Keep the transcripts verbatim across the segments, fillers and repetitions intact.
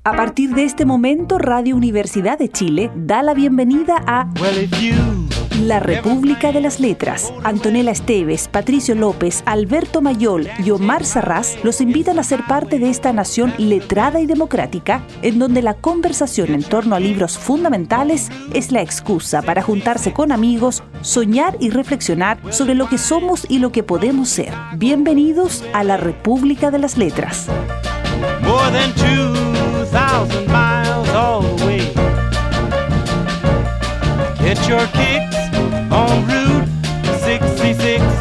A partir de este momento, Radio Universidad de Chile da la bienvenida a La República de las Letras. Antonella Esteves, Patricio López, Alberto Mayol y Omar Sarraz los invitan a ser parte de esta nación letrada y democrática, en donde la conversación en torno a libros fundamentales es la excusa para juntarse con amigos, soñar y reflexionar sobre lo que somos y lo que podemos ser. Bienvenidos a La República de las Letras. More than two thousand miles away. Get your kicks on Route sesenta y seis.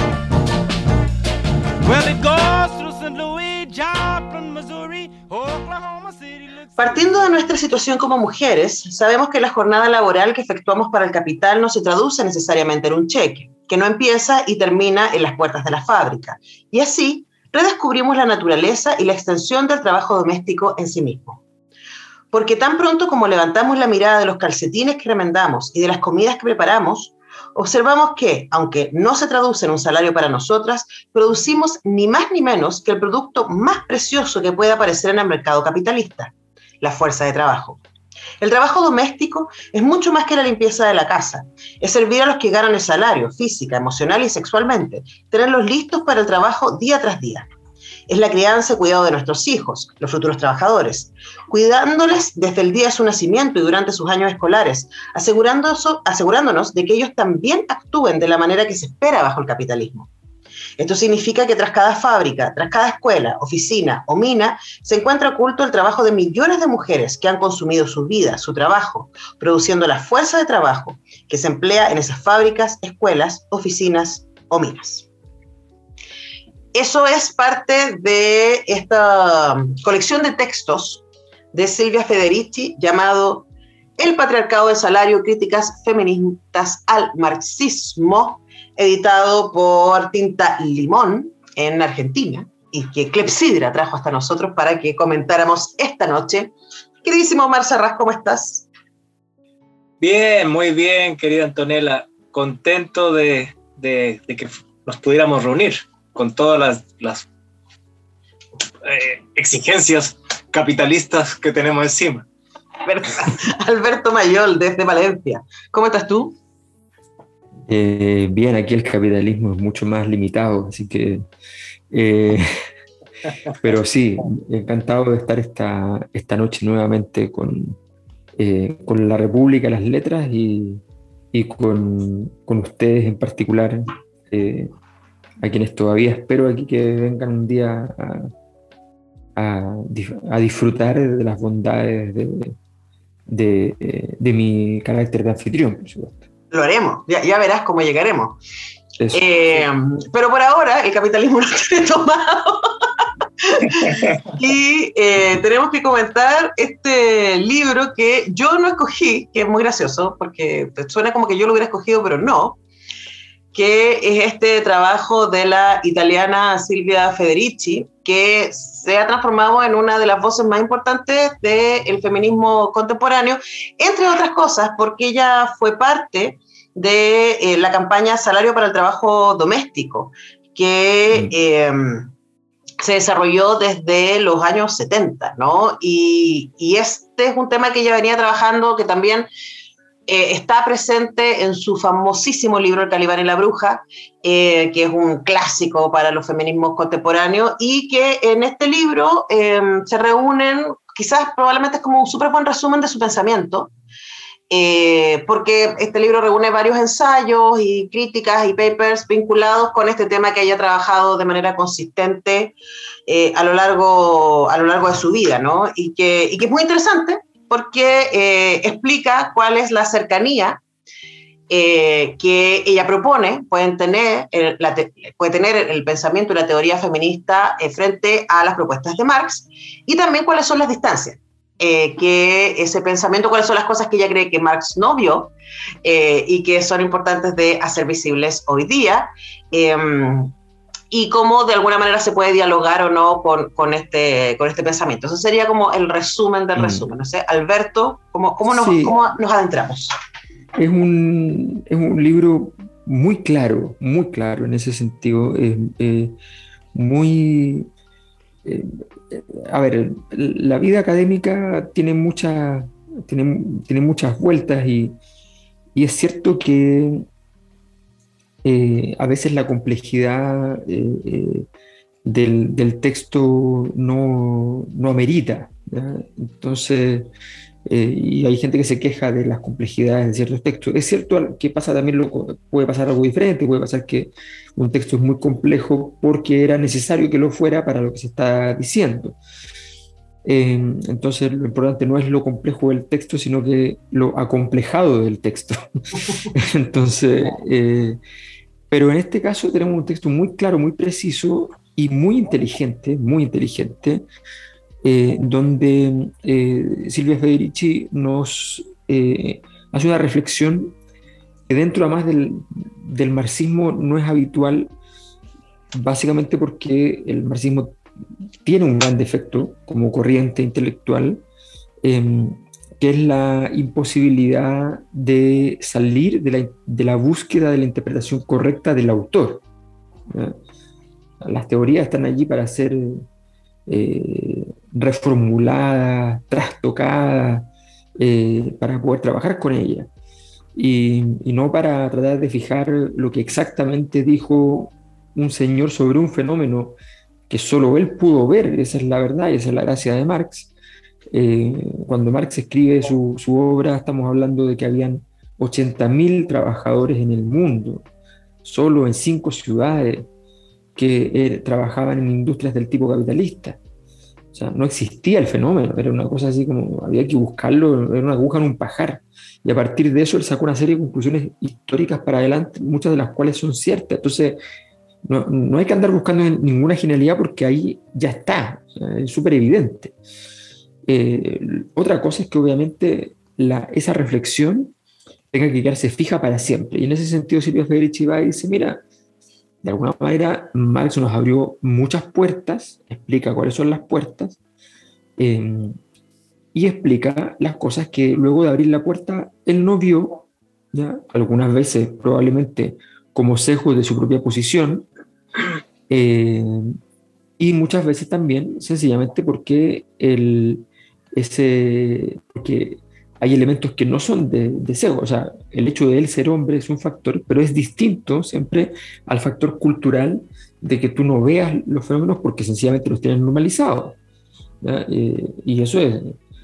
Well, it goes through Saint Louis, Joplin, Missouri, Oklahoma City. Partiendo de nuestra situación como mujeres, sabemos que la jornada laboral que efectuamos para el capital no se traduce necesariamente en un cheque, que no empieza y termina en las puertas de la fábrica. Y así, redescubrimos la naturaleza y la extensión del trabajo doméstico en sí mismo. Porque tan pronto como levantamos la mirada de los calcetines que remendamos y de las comidas que preparamos, observamos que, aunque no se traduce en un salario para nosotras, producimos ni más ni menos que el producto más precioso que puede aparecer en el mercado capitalista, la fuerza de trabajo. El trabajo doméstico es mucho más que la limpieza de la casa. Es servir a los que ganan el salario, física, emocional y sexualmente, tenerlos listos para el trabajo día tras día. Es la crianza y cuidado de nuestros hijos, los futuros trabajadores, cuidándoles desde el día de su nacimiento y durante sus años escolares, asegurándonos, asegurándonos de que ellos también actúen de la manera que se espera bajo el capitalismo. Esto significa que tras cada fábrica, tras cada escuela, oficina o mina, se encuentra oculto el trabajo de millones de mujeres que han consumido su vida, su trabajo, produciendo la fuerza de trabajo que se emplea en esas fábricas, escuelas, oficinas o minas. Eso es parte de esta colección de textos de Silvia Federici llamado El patriarcado del salario, críticas feministas al marxismo, editado por Tinta Limón en Argentina, y que Clepsidra trajo hasta nosotros para que comentáramos esta noche. Queridísimo Omar Sarraz, ¿cómo estás? Bien, muy bien, querida Antonella. Contento de, de, de que nos pudiéramos reunir con todas las, las eh, exigencias capitalistas que tenemos encima. Alberto Mayol, desde Valencia. ¿Cómo estás tú? Eh, bien, aquí el capitalismo es mucho más limitado, así que... Eh, pero sí, encantado de estar esta, esta noche nuevamente con, eh, con la República de las Letras y, y con, con ustedes en particular, eh, a quienes todavía espero aquí que vengan un día a, a, a disfrutar de las bondades de, de, de mi carácter de anfitrión, por supuesto. Lo haremos, ya, ya verás cómo llegaremos. Eh, pero por ahora el capitalismo no tiene tomado. Y eh, tenemos que comentar este libro que yo no escogí, que es muy gracioso, porque suena como que yo lo hubiera escogido, pero no, que es este trabajo de la italiana Silvia Federici, que se ha transformado en una de las voces más importantes del feminismo contemporáneo, entre otras cosas porque ella fue parte de eh, la campaña Salario para el Trabajo Doméstico, que eh, se desarrolló desde los años setenta, ¿no? Y, y este es un tema que ella venía trabajando, que también eh, está presente en su famosísimo libro El Calibán y la Bruja, eh, que es un clásico para los feminismos contemporáneos, y que en este libro eh, se reúnen, quizás probablemente es como un súper buen resumen de su pensamiento, Eh, porque este libro reúne varios ensayos y críticas y papers vinculados con este tema que ella ha trabajado de manera consistente eh, a lo largo, a lo largo de su vida, ¿no? Y que, y que es muy interesante porque eh, explica cuál es la cercanía eh, que ella propone, pueden tener el, la te, puede tener el pensamiento y la teoría feminista eh, frente a las propuestas de Marx, y también cuáles son las distancias. Eh, que ese pensamiento, cuáles son las cosas que ella cree que Marx no vio eh, y que son importantes de hacer visibles hoy día, eh, y cómo de alguna manera se puede dialogar o no con, con, este, con este pensamiento. Eso sería como el resumen del mm. resumen. No sé, Alberto, ¿cómo, cómo, nos, sí. ¿cómo nos adentramos? Es un, es un libro muy claro, muy claro en ese sentido, es eh, muy... Eh, a ver, la vida académica tiene, mucha, tiene, tiene muchas vueltas y, y es cierto que eh, a veces la complejidad eh, eh, del, del texto no, no amerita, ¿ya? Entonces, eh, y hay gente que se queja de las complejidades de ciertos textos. Es cierto que pasa también lo, puede pasar algo diferente, puede pasar que un texto es muy complejo porque era necesario que lo fuera para lo que se está diciendo. Eh, entonces lo importante no es lo complejo del texto, sino que lo acomplejado del texto. Entonces, eh, pero en este caso tenemos un texto muy claro, muy preciso y muy inteligente, muy inteligente, eh, donde eh, Silvia Federici nos eh, hace una reflexión que dentro además del, del marxismo no es habitual, básicamente porque el marxismo tiene un gran defecto como corriente intelectual, eh, que es la imposibilidad de salir de la, de la búsqueda de la interpretación correcta del autor, ¿ya? Las teorías están allí para ser eh, reformuladas, trastocadas, eh, para poder trabajar con ellas, y, y no para tratar de fijar lo que exactamente dijo un señor sobre un fenómeno que solo él pudo ver. Esa es la verdad y esa es la gracia de Marx. Eh, cuando Marx escribe su, su obra, estamos hablando de que habían ochenta mil trabajadores en el mundo, solo en cinco ciudades, que eh, trabajaban en industrias del tipo capitalista. O sea, no existía el fenómeno, era una cosa así como, había que buscarlo, era una aguja en un pajar. Y a partir de eso él sacó una serie de conclusiones históricas para adelante, muchas de las cuales son ciertas. Entonces, no, no hay que andar buscando ninguna genialidad porque ahí ya está, o sea, es súper evidente. Eh, otra cosa es que obviamente la, esa reflexión tenga que quedarse fija para siempre. Y en ese sentido Silvia Federici va y dice, mira, de alguna manera Marx nos abrió muchas puertas, explica cuáles son las puertas, eh, y explica las cosas que luego de abrir la puerta él no vio, ¿ya? Algunas veces probablemente como sesgo de su propia posición, eh, y muchas veces también sencillamente porque, el, ese, porque hay elementos que no son de, de sesgo. O sea, el hecho de él ser hombre es un factor, pero es distinto siempre al factor cultural de que tú no veas los fenómenos porque sencillamente los tienes normalizados, ¿ya? Eh, y eso es,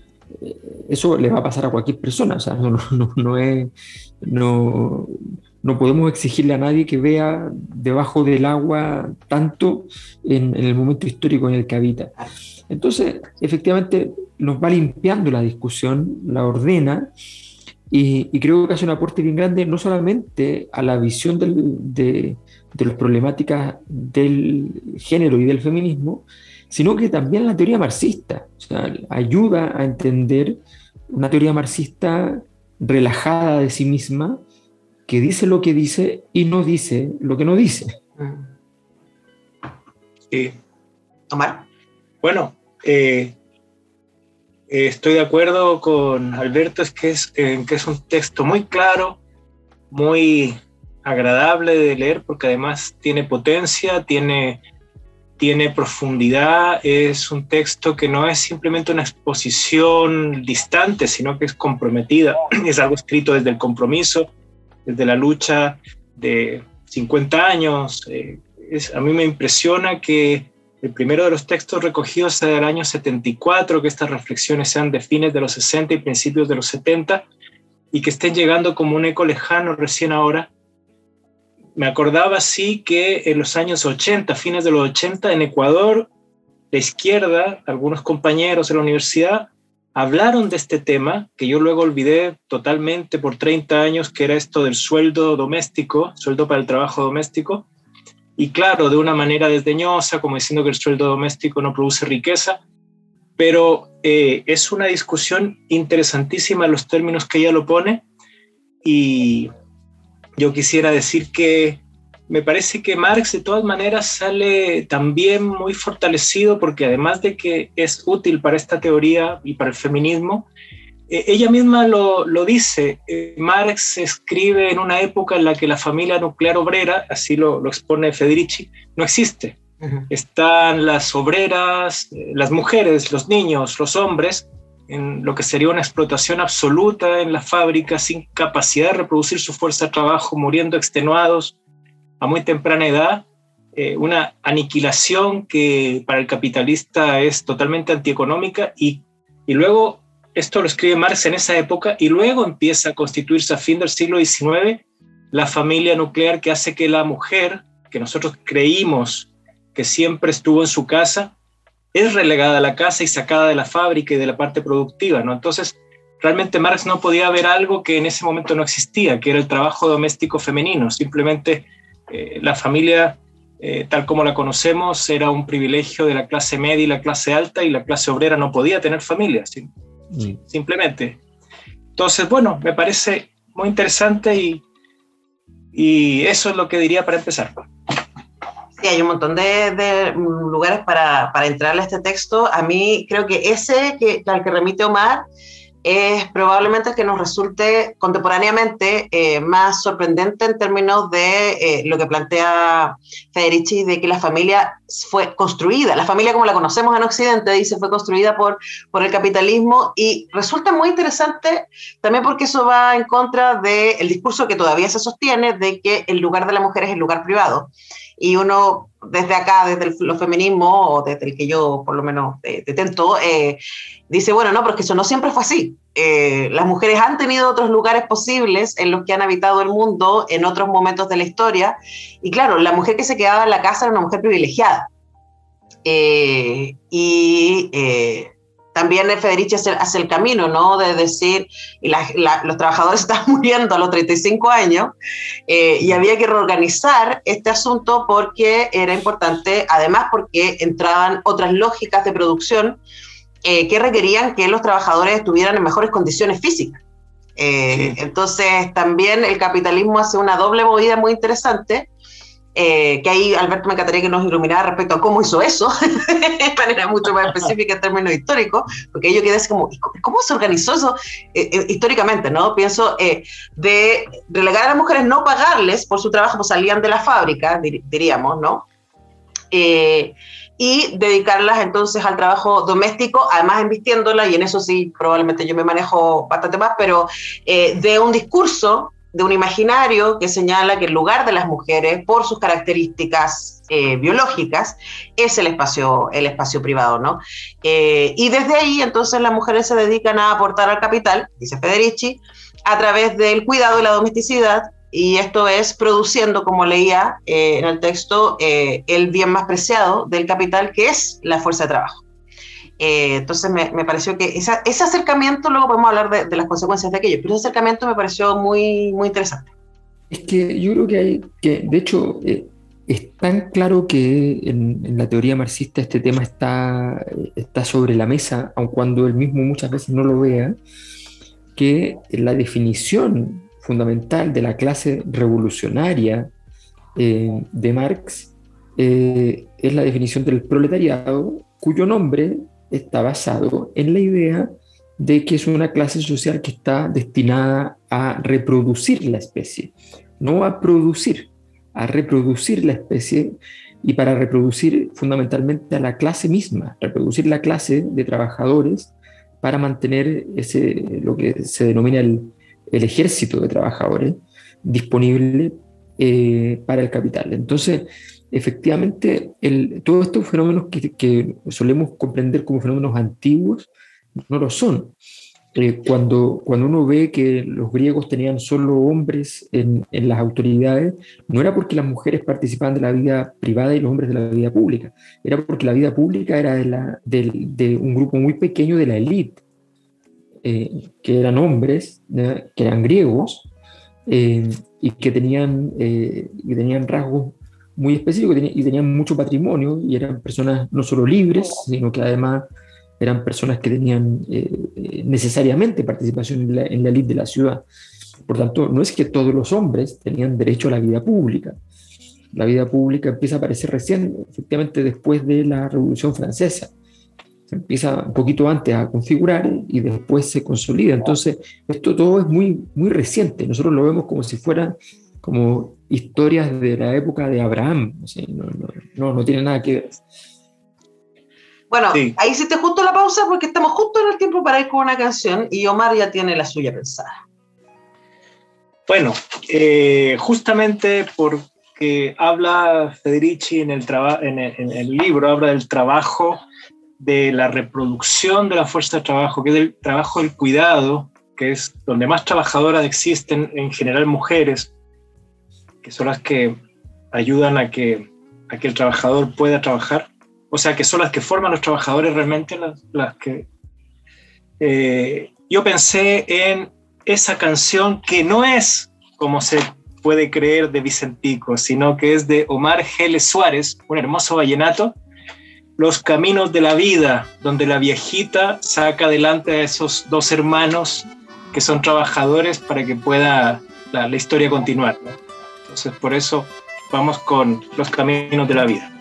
eso le va a pasar a cualquier persona. O sea, no, no, no, es, no, no podemos exigirle a nadie que vea debajo del agua tanto en, en el momento histórico en el que habita. Entonces, efectivamente, nos va limpiando la discusión, la ordena, y, y creo que hace un aporte bien grande, no solamente a la visión del, de, de las problemáticas del género y del feminismo, sino que también a la teoría marxista. O sea, ayuda a entender una teoría marxista relajada de sí misma, que dice lo que dice y no dice lo que no dice. Sí. Omar. Bueno, eh, eh, estoy de acuerdo con Alberto, es que es, eh, que es un texto muy claro, muy agradable de leer, porque además tiene potencia, tiene, tiene profundidad, es un texto que no es simplemente una exposición distante, sino que es comprometida, es algo escrito desde el compromiso, desde la lucha de cincuenta años. Eh, es, a mí me impresiona que el primero de los textos recogidos sea del año setenta y cuatro, que estas reflexiones sean de fines de los sesenta y principios de los setenta, y que estén llegando como un eco lejano recién ahora. Me acordaba sí que en los años ochenta, fines de los ochenta, en Ecuador, la izquierda, algunos compañeros de la universidad, hablaron de este tema, que yo luego olvidé totalmente por treinta años, que era esto del sueldo doméstico, sueldo para el trabajo doméstico, y claro, de una manera desdeñosa, como diciendo que el sueldo doméstico no produce riqueza, pero eh, es una discusión interesantísima en los términos que ella lo pone, y yo quisiera decir que me parece que Marx de todas maneras sale también muy fortalecido, porque además de que es útil para esta teoría y para el feminismo, eh, ella misma lo, lo dice. Eh, Marx escribe en una época en la que la familia nuclear obrera, así lo, lo expone Federici, no existe. Uh-huh. Están las obreras, las mujeres, los niños, los hombres, en lo que sería una explotación absoluta en las fábricas, sin capacidad de reproducir su fuerza de trabajo, muriendo extenuados a muy temprana edad. Eh, una aniquilación que para el capitalista es totalmente antieconómica, y, y luego, esto lo escribe Marx en esa época, y luego empieza a constituirse a fin del siglo diecinueve la familia nuclear, que hace que la mujer, que nosotros creímos que siempre estuvo en su casa, es relegada a la casa y sacada de la fábrica y de la parte productiva, ¿no? Entonces, realmente Marx no podía ver algo que en ese momento no existía, que era el trabajo doméstico femenino. Simplemente eh, la familia, eh, tal como la conocemos, era un privilegio de la clase media y la clase alta, y la clase obrera no podía tener familia, ¿sí? Mm. Simplemente. Entonces, bueno, me parece muy interesante, y, y eso es lo que diría para empezar. Sí, hay un montón de, de lugares para, para entrarle a este texto. A mí creo que ese que, al que remite Omar es probablemente el que nos resulte contemporáneamente eh, más sorprendente en términos de eh, lo que plantea Federici, de que la familia fue construida, la familia como la conocemos en Occidente, dice, fue construida por, por el capitalismo, y resulta muy interesante también porque eso va en contra del discurso que todavía se sostiene de que el lugar de la mujer es el lugar privado. Y uno, desde acá, desde el, los feminismos, o desde el que yo por lo menos eh, detento, eh, dice, bueno, no, pero es que eso no siempre fue así. Eh, las mujeres han tenido otros lugares posibles en los que han habitado el mundo en otros momentos de la historia. Y claro, la mujer que se quedaba en la casa era una mujer privilegiada. Eh, y eh, también Federici hace, hace el camino, ¿no? De decir, y la, la, los trabajadores estaban muriendo a los treinta y cinco años, eh, y había que reorganizar este asunto porque era importante, además porque entraban otras lógicas de producción eh, que requerían que los trabajadores estuvieran en mejores condiciones físicas. Eh, sí. Entonces también el capitalismo hace una doble movida muy interesante, Eh, que ahí Alberto me encantaría que nos iluminara respecto a cómo hizo eso, de manera mucho más específica en términos históricos, porque yo quedé así como, ¿cómo se organizó eso eh, eh, históricamente? ¿No? Pienso eh, de relegar a las mujeres, no pagarles por su trabajo, pues salían de la fábrica, dir, diríamos, ¿no? Eh, y dedicarlas entonces al trabajo doméstico, además invirtiéndolas, y en eso sí probablemente yo me manejo bastante más, pero eh, de un discurso, de un imaginario que señala que el lugar de las mujeres, por sus características eh, biológicas, es el espacio, el espacio privado, ¿no? Eh, y desde ahí, entonces, las mujeres se dedican a aportar al capital, dice Federici, a través del cuidado y la domesticidad, y esto es produciendo, como leía eh, en el texto, eh, el bien más preciado del capital, que es la fuerza de trabajo. Eh, entonces me, me pareció que esa, ese acercamiento, luego podemos hablar de, de las consecuencias de aquello, pero ese acercamiento me pareció muy, muy interesante. Es que yo creo que hay, que de hecho eh, es tan claro que en, en la teoría marxista este tema está, está sobre la mesa, aun cuando él mismo muchas veces no lo vea, que la definición fundamental de la clase revolucionaria eh, de Marx eh, es la definición del proletariado, cuyo nombre está basado en la idea de que es una clase social que está destinada a reproducir la especie, no a producir, a reproducir la especie, y para reproducir fundamentalmente a la clase misma, reproducir la clase de trabajadores para mantener ese, lo que se denomina el, el ejército de trabajadores disponible eh, para el capital. Entonces, efectivamente, el, todos estos fenómenos que, que solemos comprender como fenómenos antiguos no lo son. Eh, cuando, cuando uno ve que los griegos tenían solo hombres en, en las autoridades, no era porque las mujeres participaban de la vida privada y los hombres de la vida pública, era porque la vida pública era de, la, de, de un grupo muy pequeño de la élite, eh, que eran hombres, ¿no? Que eran griegos, eh, y que tenían, eh, que tenían rasgos muy específicos y tenían mucho patrimonio, y eran personas no solo libres, sino que además eran personas que tenían eh, necesariamente participación en la, en la élite de la ciudad. Por tanto, no es que todos los hombres tenían derecho a la vida pública. La vida pública empieza a aparecer recién, efectivamente después de la Revolución Francesa. Se empieza un poquito antes a configurar y después se consolida. Entonces, esto todo es muy, muy reciente. Nosotros lo vemos como si fuera como historias de la época de Abraham. O sea, no, no, no, no tiene nada que ver. Bueno, Sí. ahí hiciste justo la pausa porque estamos justo en el tiempo para ir con una canción y Omar ya tiene la suya pensada. Bueno, eh, justamente porque habla Federici en el, traba- en, el, en el libro, habla del trabajo, de la reproducción de la fuerza de trabajo, que es el trabajo del cuidado, que es donde más trabajadoras existen, en general mujeres, que son las que ayudan a que, a que el trabajador pueda trabajar, o sea, que son las que forman los trabajadores realmente, las, las que... Eh, yo pensé en esa canción que no es, como se puede creer, de Vicentico, sino que es de Omar Geles Suárez, un hermoso vallenato, Los caminos de la vida, donde la viejita saca adelante a esos dos hermanos que son trabajadores para que pueda la, la historia continuar, ¿no? Entonces, por eso vamos con Los caminos de la vida.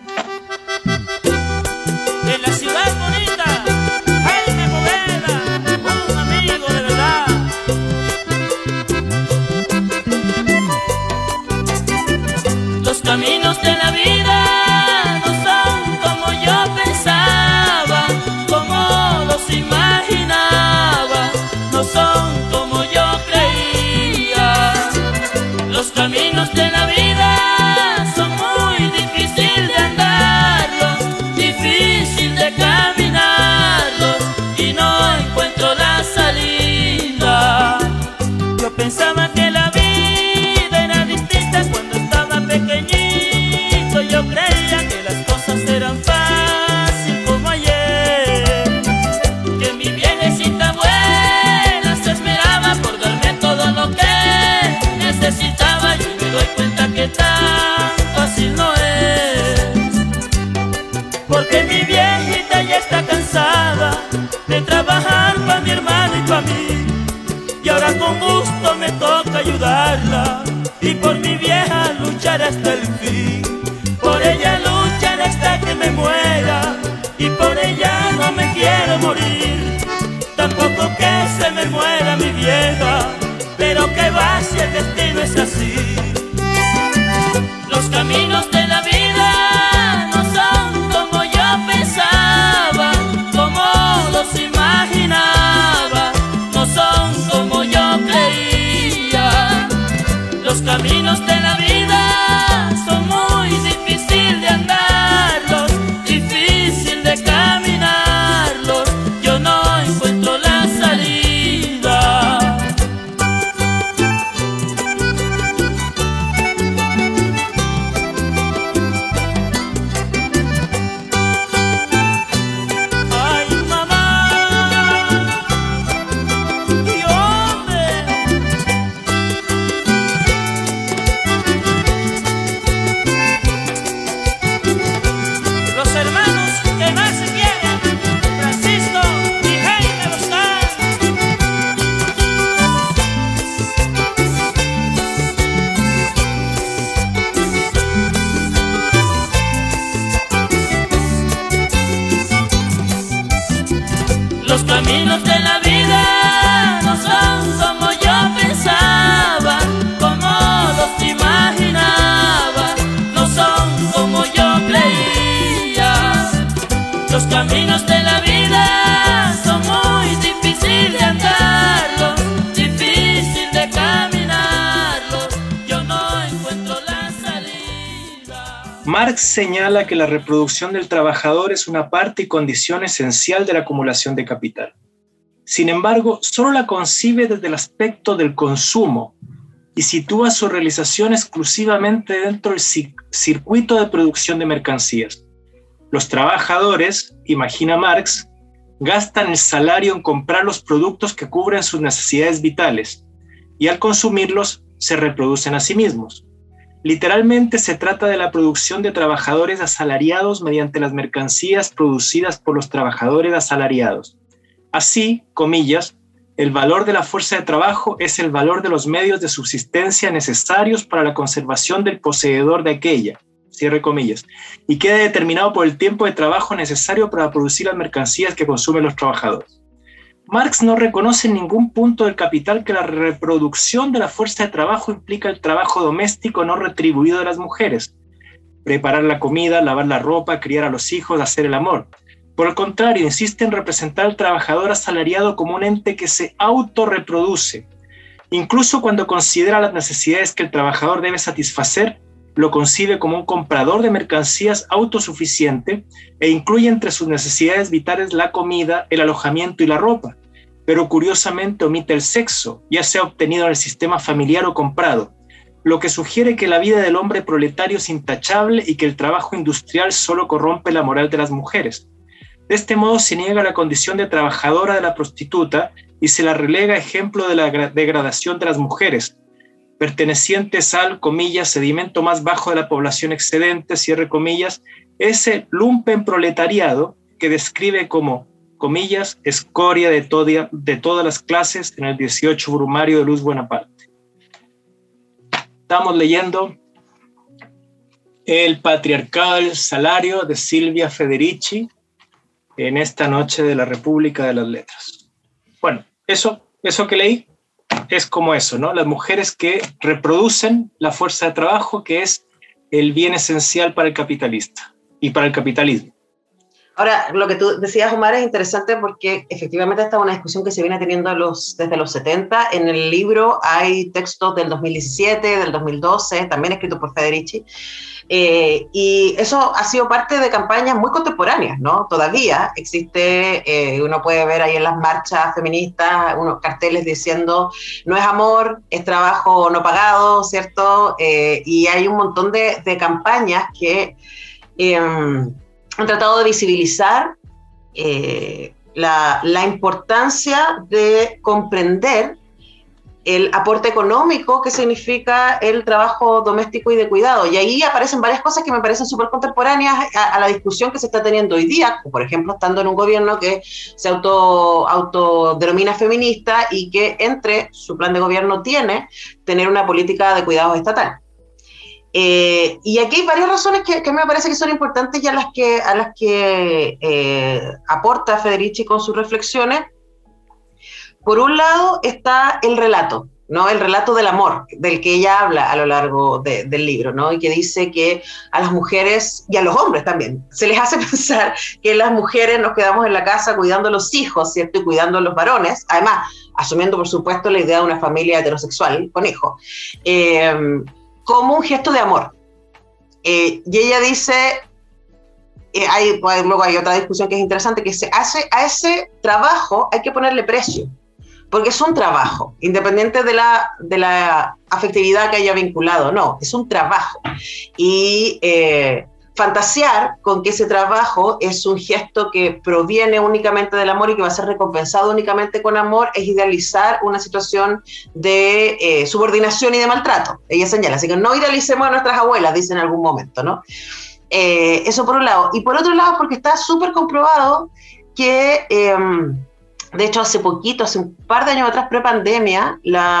En la ciudad bonita, Jaime Poveda, un amigo de verdad. Los caminos de la vida no son como yo pensaba, como los imaginaba, no son como yo creía. Los caminos de la vida son muy difíciles de andarlos, difícil de caminarlos, y no encuentro la salida. Yo pensaba que la vida era distinta cuando estaba pequeñito. Yo creía que las cosas eran fácil como ayer, que mi viejecita buena se esmeraba por darme todo lo que necesitaba. Y me doy cuenta que tan fácil no es, porque mi viejita ya está cansada de trabajar para mi hermano y para mí, y ahora con gusto me toca ayudarla, y por mi vieja luchar hasta el fin. Por ella luchar hasta que me muera, y por ella no me quiero morir, tampoco que se me muera mi vieja, pero que va si el destino es así. Los caminos de la vida no son como yo pensaba, como los imaginaba, no son como yo creía. Los caminos de la vida son muy difíciles de andarlos, difícil de caminarlos, yo no encuentro la salida. Ay, mamá, y hombre, los hermanos que más se quieren, Francisco y Jaime Boscan. Los caminos de la vida no son como yo pensaba, como los imaginaba, no son como yo creía. Los caminos de la vida son muy difíciles de andarlos, difícil de caminarlos, yo no encuentro la salida. Marx señala que la reproducción del trabajador es una parte y condición esencial de la acumulación de capital. Sin embargo, solo la concibe desde el aspecto del consumo y sitúa su realización exclusivamente dentro del circuito de producción de mercancías. Los trabajadores, imagina Marx, gastan el salario en comprar los productos que cubren sus necesidades vitales y al consumirlos se reproducen a sí mismos. Literalmente se trata de la producción de trabajadores asalariados mediante las mercancías producidas por los trabajadores asalariados. Así, comillas, el valor de la fuerza de trabajo es el valor de los medios de subsistencia necesarios para la conservación del poseedor de aquella, cierre comillas, y queda determinado por el tiempo de trabajo necesario para producir las mercancías que consumen los trabajadores. Marx no reconoce en ningún punto del Capital que la reproducción de la fuerza de trabajo implica el trabajo doméstico no retribuido de las mujeres. Preparar la comida, lavar la ropa, criar a los hijos, hacer el amor. Por el contrario, insiste en representar al trabajador asalariado como un ente que se autorreproduce. Incluso cuando considera las necesidades que el trabajador debe satisfacer, lo concibe como un comprador de mercancías autosuficiente e incluye entre sus necesidades vitales la comida, el alojamiento y la ropa, pero curiosamente omite el sexo, ya sea obtenido en el sistema familiar o comprado, lo que sugiere que la vida del hombre proletario es intachable y que el trabajo industrial solo corrompe la moral de las mujeres. De este modo se niega la condición de trabajadora de la prostituta y se la relega ejemplo de la degradación de las mujeres, pertenecientes al, comillas, sedimento más bajo de la población excedente, cierre comillas, ese lumpen proletariado que describe como, comillas, escoria de, todia, de todas las clases en el dieciocho Brumario de Luz Buenaparte. Estamos leyendo El patriarcado del salario de Silvia Federici en esta noche de la República de las Letras. Bueno, eso, eso que leí es como eso, ¿no? Las mujeres que reproducen la fuerza de trabajo, que es el bien esencial para el capitalista y para el capitalismo. Ahora, lo que tú decías, Omar, es interesante porque efectivamente esta es una discusión que se viene teniendo los, desde los setenta. En el libro hay textos del dos mil diecisiete, del dos mil doce, también escritos por Federici, eh, y eso ha sido parte de campañas muy contemporáneas, ¿no? Todavía existe, eh, uno puede ver ahí en las marchas feministas unos carteles diciendo no es amor, es trabajo no pagado, ¿cierto? Eh, y hay un montón de, de campañas que Eh, han tratado de visibilizar eh, la, la importancia de comprender el aporte económico que significa el trabajo doméstico y de cuidado. Y ahí aparecen varias cosas que me parecen súper contemporáneas a, a la discusión que se está teniendo hoy día, como por ejemplo estando en un gobierno que se auto, autodenomina feminista y que entre su plan de gobierno tiene tener una política de cuidados estatal. Eh, y aquí hay varias razones que, que me parece que son importantes y a las que, a las que eh, aporta Federici con sus reflexiones. Por un lado está el relato, ¿no? El relato del amor, del que ella habla a lo largo de, del libro, ¿no? Y que dice que a las mujeres, y a los hombres también, se les hace pensar que las mujeres nos quedamos en la casa cuidando a los hijos, ¿cierto? Y cuidando a los varones, además, asumiendo por supuesto la idea de una familia heterosexual con hijos. Eh, como un gesto de amor. Eh, y ella dice, eh, hay, pues, luego hay otra discusión que es interesante, que se hace, a ese trabajo hay que ponerle precio, porque es un trabajo, independiente de la, de la afectividad que haya vinculado, no, es un trabajo. Y eh, fantasear con que ese trabajo es un gesto que proviene únicamente del amor y que va a ser recompensado únicamente con amor es idealizar una situación de eh, subordinación y de maltrato. Ella señala, así que no idealicemos a nuestras abuelas, dice en algún momento, ¿no? Eh, eso por un lado. Y por otro lado, porque está súper comprobado que, eh, de hecho, hace poquito, hace un par de años atrás, pre-pandemia,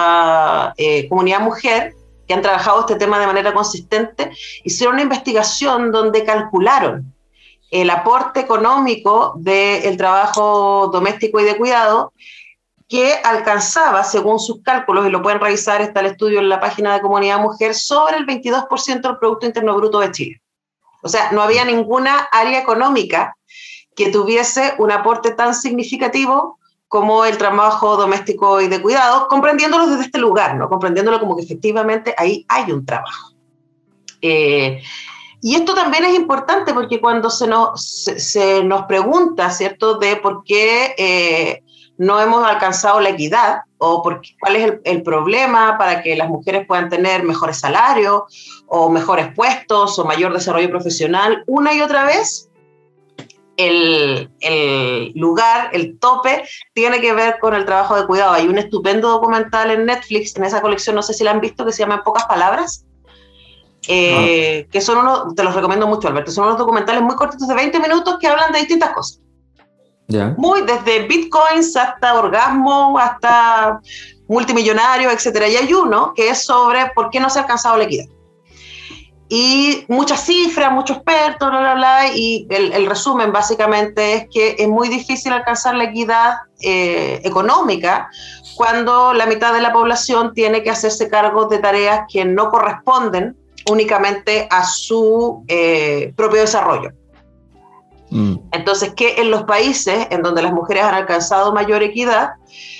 la eh, comunidad mujer que han trabajado este tema de manera consistente, hicieron una investigación donde calcularon el aporte económico del trabajo doméstico y de cuidado, que alcanzaba, según sus cálculos, y lo pueden revisar, está el estudio en la página de Comunidad Mujer, sobre el veintidós por ciento del Producto Interno Bruto de Chile. O sea, no había ninguna área económica que tuviese un aporte tan significativo como el trabajo doméstico y de cuidado, comprendiéndolo desde este lugar, ¿no? Comprendiéndolo como que efectivamente ahí hay un trabajo. Eh, y esto también es importante porque cuando se nos, se, se nos pregunta, ¿cierto?, de por qué eh, no hemos alcanzado la equidad o por qué, cuál es el, el problema para que las mujeres puedan tener mejores salarios o mejores puestos o mayor desarrollo profesional, una y otra vez, El, el lugar, el tope, tiene que ver con el trabajo de cuidado. Hay un estupendo documental en Netflix, en esa colección, no sé si la han visto, que se llama En Pocas Palabras, eh, no. que son unos, te los recomiendo mucho, Alberto, son unos documentales muy cortitos de veinte minutos que hablan de distintas cosas. Yeah. Muy, desde bitcoins hasta orgasmo, hasta multimillonarios, etcétera. Y hay uno que es sobre por qué no se ha alcanzado la equidad. y muchas cifras, muchos expertos, bla, bla, bla, y el, el resumen básicamente es que es muy difícil alcanzar la equidad eh, económica cuando la mitad de la población tiene que hacerse cargo de tareas que no corresponden únicamente a su eh, propio desarrollo. Mm. Entonces, que en los países en donde las mujeres han alcanzado mayor equidad,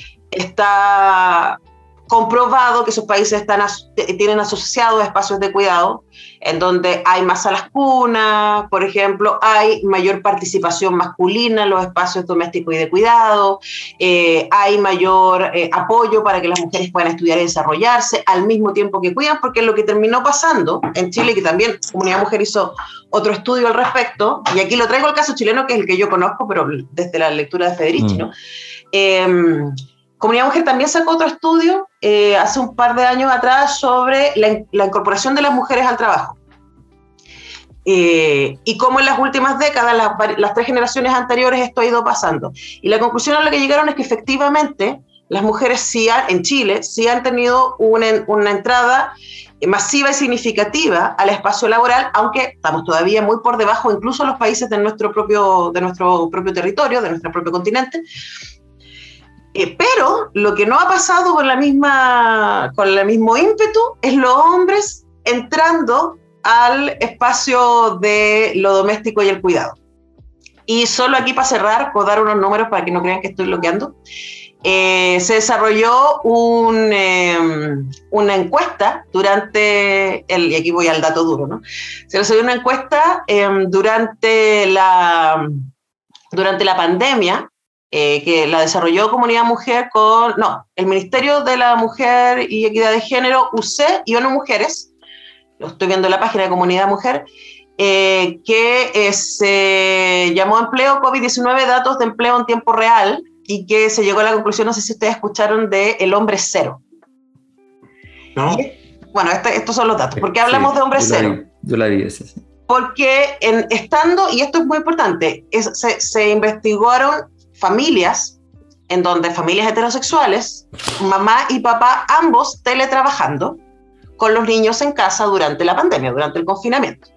está comprobado que esos países están as- tienen asociados espacios de cuidado, en donde hay más salas cunas, por ejemplo, hay mayor participación masculina en los espacios domésticos y de cuidado, eh, hay mayor eh, apoyo para que las mujeres puedan estudiar y desarrollarse al mismo tiempo que cuidan, porque lo que terminó pasando en Chile, que también Comunidad Mujer hizo otro estudio al respecto, y aquí lo traigo el caso chileno, que es el que yo conozco, pero desde la lectura de Federici, mm. ¿no? Eh, Comunidad Mujer también sacó otro estudio eh, hace un par de años atrás sobre la, la incorporación de las mujeres al trabajo. Eh, y cómo en las últimas décadas, las, las tres generaciones anteriores, esto ha ido pasando. Y la conclusión a la que llegaron es que efectivamente las mujeres sí han, en Chile sí han tenido una, una entrada masiva y significativa al espacio laboral, aunque estamos todavía muy por debajo, incluso los países de nuestro propio, de nuestro propio territorio, de nuestro propio continente. Eh, pero lo que no ha pasado con la misma, con el mismo ímpetu es los hombres entrando al espacio de lo doméstico y el cuidado. Y solo aquí para cerrar, puedo dar unos números para que no crean que estoy bloqueando. Eh, se desarrolló un, eh, una encuesta durante, el, y aquí voy al dato duro, ¿no? Se desarrolló una encuesta eh, durante, la, durante la pandemia, Eh, que la desarrolló Comunidad Mujer con, no, el Ministerio de la Mujer y Equidad de Género, U C E y ONU Mujeres, lo estoy viendo en la página de Comunidad Mujer, eh, que eh, se llamó Empleo COVID diecinueve, datos de empleo en tiempo real, y que se llegó a la conclusión, no sé si ustedes escucharon, de el hombre cero. No. Y, bueno, este, estos son los datos. ¿Por qué hablamos sí, de hombre yo cero? La vi, yo la vi esa, sí. Porque en, estando, y esto es muy importante, es, se, se investigaron familias, en donde familias heterosexuales, mamá y papá, ambos teletrabajando, con los niños en casa durante la pandemia, durante el confinamiento.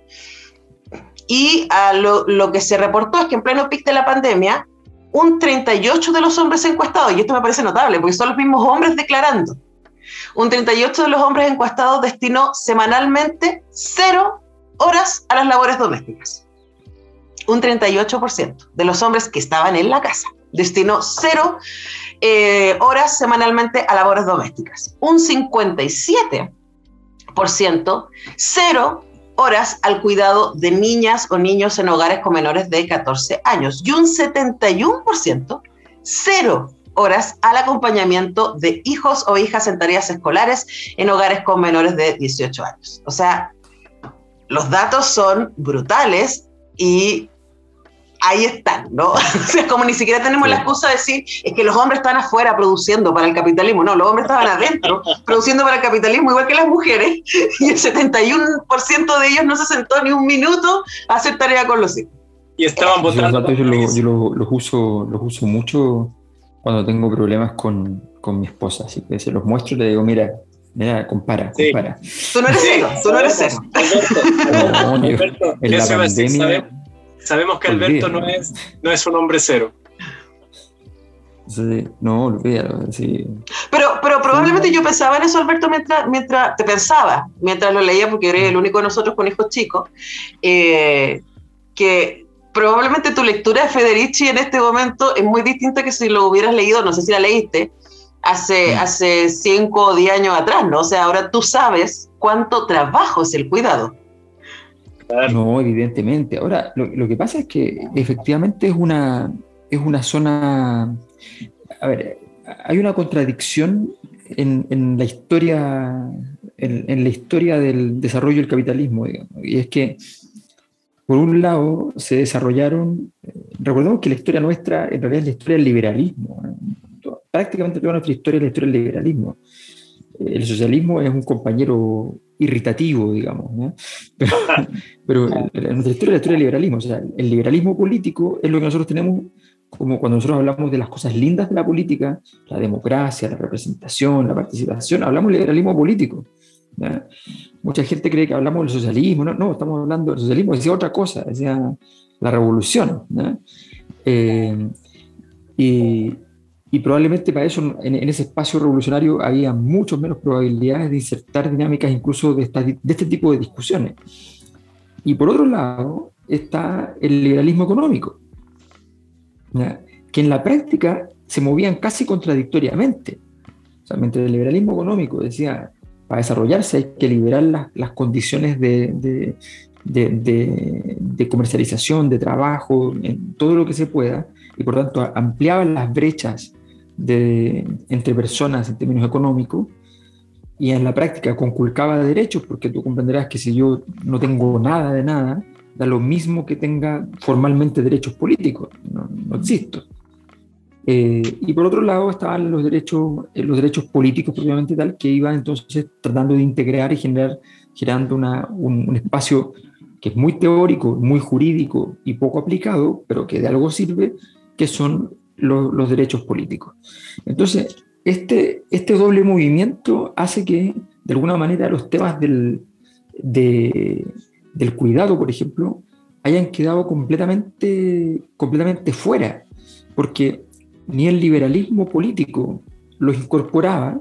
Y a lo, lo que se reportó es que en pleno pic de la pandemia, un treinta y ocho de los hombres encuestados, y esto me parece notable, porque son los mismos hombres declarando, un treinta y ocho de los hombres encuestados destinó semanalmente cero horas a las labores domésticas. Un treinta y ocho por ciento de los hombres que estaban en la casa destinó cero eh, horas semanalmente a labores domésticas. Un cincuenta y siete por ciento, cero horas al cuidado de niñas o niños en hogares con menores de catorce años. Y un setenta y uno por ciento, cero horas al acompañamiento de hijos o hijas en tareas escolares en hogares con menores de dieciocho años. O sea, los datos son brutales y ahí están, ¿no? O sea, como ni siquiera tenemos la excusa de decir, es que los hombres están afuera produciendo para el capitalismo. No, los hombres estaban adentro produciendo para el capitalismo, igual que las mujeres, y el setenta y uno por ciento de ellos no se sentó ni un minuto a hacer tarea con los hijos. Y estaban eh, votando. Los datos yo, lo, yo lo, los, uso, los uso mucho cuando tengo problemas con, con mi esposa, así que se los muestro y le digo, mira, mira, compara, sí. compara. Tú no eres cero, tú no eres cero. Alberto, no, Alberto, en la pandemia... Decir, sabemos que Alberto no es, no es un hombre cero. Sí, no, olvídalo. Sí. Pero, pero probablemente sí. Yo pensaba en eso, Alberto, mientras, mientras te pensaba, mientras lo leía, porque eres el único de nosotros con hijos chicos, eh, que probablemente tu lectura de Federici en este momento es muy distinta que si lo hubieras leído, no sé si la leíste, hace, sí. hace cinco o diez años atrás, ¿no? O sea, ahora tú sabes cuánto trabajo es el cuidado. No, evidentemente. Ahora, lo, lo que pasa es que efectivamente es una, es una zona... A ver, hay una contradicción en, en la historia en, en la historia del desarrollo del capitalismo, digamos, y es que por un lado se desarrollaron, recordemos que la historia nuestra en realidad es la historia del liberalismo, ¿no? Prácticamente toda nuestra historia es la historia del liberalismo. El socialismo es un compañero irritativo, digamos, ¿no? Pero, pero en nuestra historia es la historia del liberalismo. O sea, el liberalismo político es lo que nosotros tenemos como cuando nosotros hablamos de las cosas lindas de la política, la democracia, la representación, la participación, hablamos del liberalismo político, ¿no? mucha gente cree que hablamos del socialismo, no, no, estamos hablando del socialismo, decía otra cosa, decía la revolución, ¿no? Eh, y, y probablemente para eso, en, en ese espacio revolucionario, había mucho menos probabilidades de insertar dinámicas incluso de, esta, de este tipo de discusiones. Y por otro lado está el liberalismo económico, ¿no? Que en la práctica se movían casi contradictoriamente. O sea, mientras el liberalismo económico decía, para desarrollarse hay que liberar las, las condiciones de, de, de, de, de comercialización, de trabajo, en todo lo que se pueda, y por tanto ampliaba las brechas de, entre personas en términos económicos, y en la práctica conculcaba derechos, porque tú comprenderás que si yo no tengo nada de nada, da lo mismo que tenga formalmente derechos políticos, no, no existo. Eh, y por otro lado estaban los derechos, los derechos políticos propiamente tal, que iban entonces tratando de integrar y generar, generando una, un, un espacio que es muy teórico, muy jurídico y poco aplicado, pero que de algo sirve, que son los, los derechos políticos. Entonces, este, este doble movimiento hace que, de alguna manera, los temas del, de, del cuidado, por ejemplo, hayan quedado completamente, completamente fuera, porque ni el liberalismo político los incorporaba,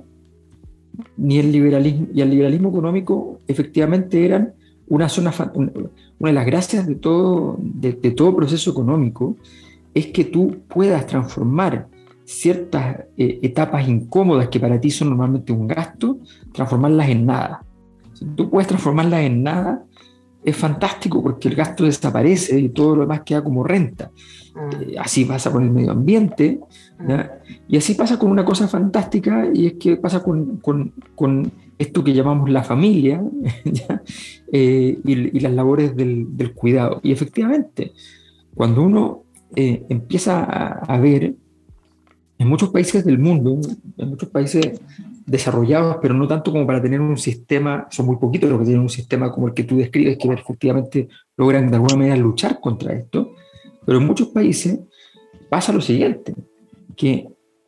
ni el liberalismo, y el liberalismo económico efectivamente eran una zona, una de las gracias de todo, de, de todo proceso económico, es que tú puedas transformar ciertas eh, etapas incómodas que para ti son normalmente un gasto, transformarlas en nada. Si tú puedes transformarlas en nada, es fantástico porque el gasto desaparece y todo lo demás queda como renta. Eh, así pasa con el medio ambiente, ¿ya? Y así pasa con una cosa fantástica, y es que pasa con, con, con esto que llamamos la familia, ¿ya? Eh, y, y las labores del, del cuidado. Y efectivamente, cuando uno eh, empieza a, a ver en muchos países del mundo, en muchos países desarrollados, pero no tanto como para tener un sistema, son muy poquitos los que tienen un sistema como el que tú describes, que efectivamente logran de alguna manera luchar contra esto, pero en muchos países pasa lo siguiente, que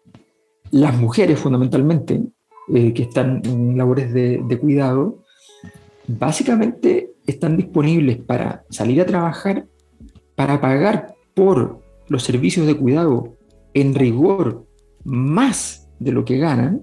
las mujeres fundamentalmente, eh, que están en labores de, de cuidado, básicamente están disponibles para salir a trabajar, para pagar por los servicios de cuidado en rigor más de lo que ganan,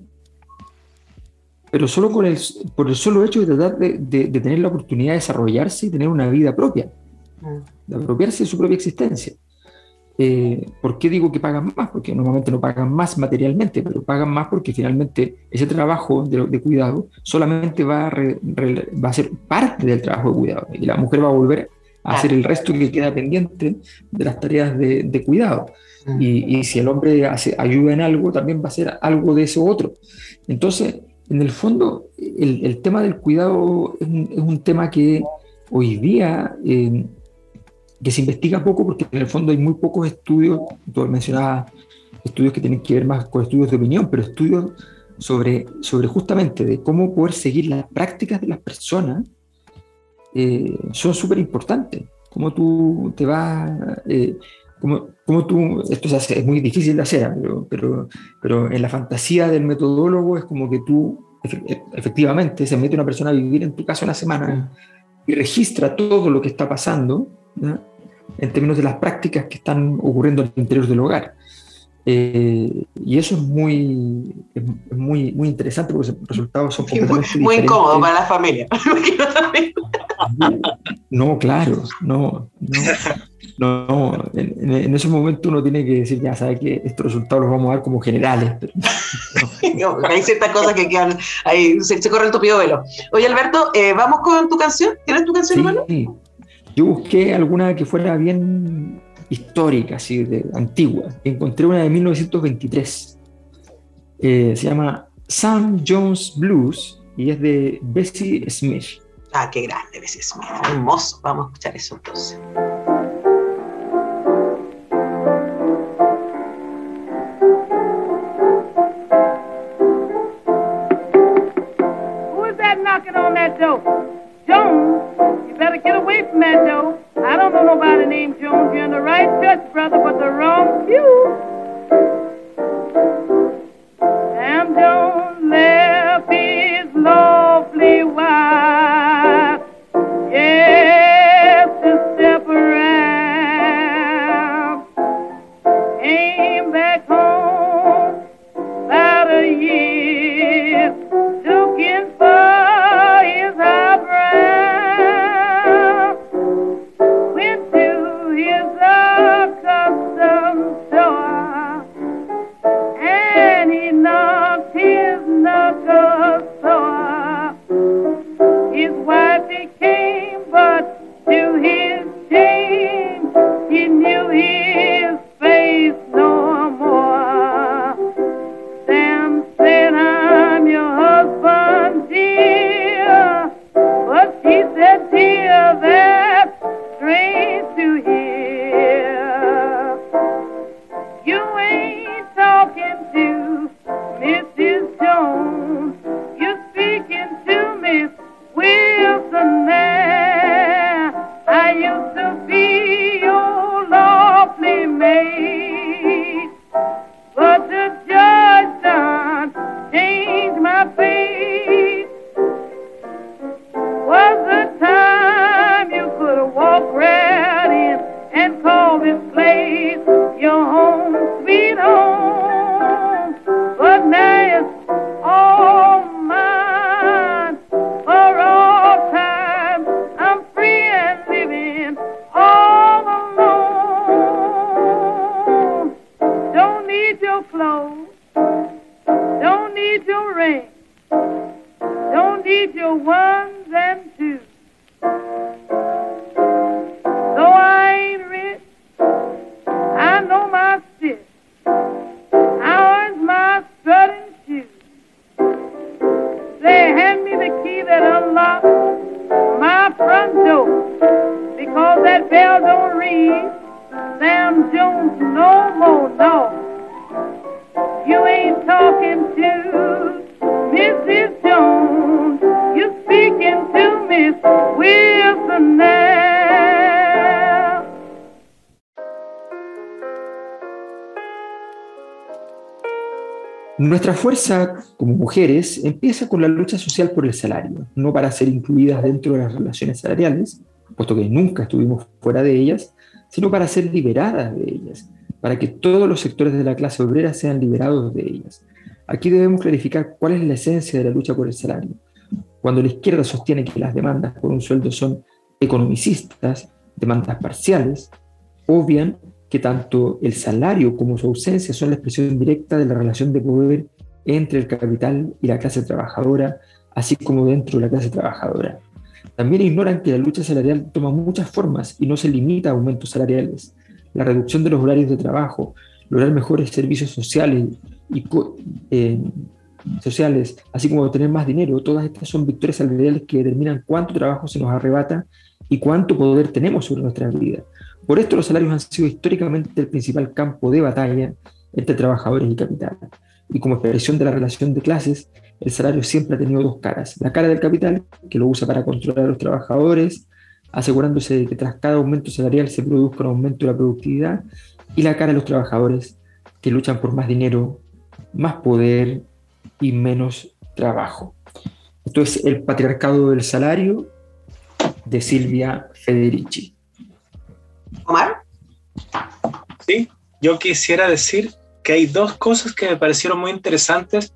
pero solo con el, por el solo hecho de tratar de, de, de tener la oportunidad de desarrollarse y tener una vida propia, de apropiarse de su propia existencia. Eh, ¿Por qué digo que pagan más? Porque normalmente no pagan más materialmente, pero pagan más porque finalmente ese trabajo de, de cuidado solamente va a, re, re, va a ser parte del trabajo de cuidado, y la mujer va a volver a hacer el resto que queda pendiente de las tareas de, de cuidado. Y, y si el hombre hace, ayuda en algo, también va a ser algo de eso otro. Entonces, en el fondo, el, el tema del cuidado es un, es un tema que hoy día eh, que se investiga poco, porque en el fondo hay muy pocos estudios. Tú mencionabas estudios que tienen que ver más con estudios de opinión, pero estudios sobre, sobre justamente de cómo poder seguir las prácticas de las personas eh, son súper importantes. Cómo tú te vas... Eh, Como, como tú, esto se hace, es muy difícil de hacer, pero, pero, pero en la fantasía del metodólogo es como que tú, efectivamente, se mete una persona a vivir en tu casa una semana y registra todo lo que está pasando, ¿no? En términos de las prácticas que están ocurriendo al interior del hogar. Eh, y eso es muy, es muy, muy interesante porque los resultados son completamente muy, muy incómodo para la familia. No, claro, no, no. No, en, en ese momento uno tiene que decir, ya sabe que estos resultados los vamos a dar como generales. Pero no. No, hay ciertas cosas que quedan ahí, se, se corre el tupido velo. Oye, Alberto, eh, ¿vamos con tu canción? ¿Tienes tu canción, sí, hermano? Sí, yo busqué alguna que fuera bien histórica, así, de, antigua. Encontré una de mil novecientos veintitrés. Eh, se llama Sam Jones Blues y es de Bessie Smith. Ah, qué grande Bessie Smith, hermoso. Vamos a escuchar eso entonces. Knocking on that door. Jones, you better get away from that door. I don't know nobody named Jones. You're in the right church, brother, but the wrong pew. Sam Jones left his lovely wife your clothes, don't need your ring, don't need your ones and twos. Though I ain't rich, I know my shit. I earned my strut and shoes. They hand me the key that unlocks my front door, because that bell don't ring Sam Jones no more, no. You ain't talking to Missus Jones, you're speaking to Miss Wilson now. Nuestra fuerza como mujeres empieza con la lucha social por el salario, no para ser incluidas dentro de las relaciones salariales, puesto que nunca estuvimos fuera de ellas, sino para ser liberadas de ellas, para que todos los sectores de la clase obrera sean liberados de ellas. Aquí debemos clarificar cuál es la esencia de la lucha por el salario. Cuando la izquierda sostiene que las demandas por un sueldo son economicistas, demandas parciales, obvian que tanto el salario como su ausencia son la expresión directa de la relación de poder entre el capital y la clase trabajadora, así como dentro de la clase trabajadora. También ignoran que la lucha salarial toma muchas formas y no se limita a aumentos salariales. La reducción de los horarios de trabajo, lograr mejores servicios sociales, y, eh, sociales, así como obtener más dinero, todas estas son victorias salariales que determinan cuánto trabajo se nos arrebata y cuánto poder tenemos sobre nuestras vidas. Por esto los salarios han sido históricamente el principal campo de batalla entre trabajadores y capital. Y como expresión de la relación de clases, el salario siempre ha tenido dos caras. La cara del capital, que lo usa para controlar a los trabajadores, asegurándose de que tras cada aumento salarial se produzca un aumento de la productividad, y la cara de los trabajadores, que luchan por más dinero, más poder y menos trabajo. Esto es El patriarcado del salario, de Silvia Federici. ¿Omar? Sí, yo quisiera decir que hay dos cosas que me parecieron muy interesantes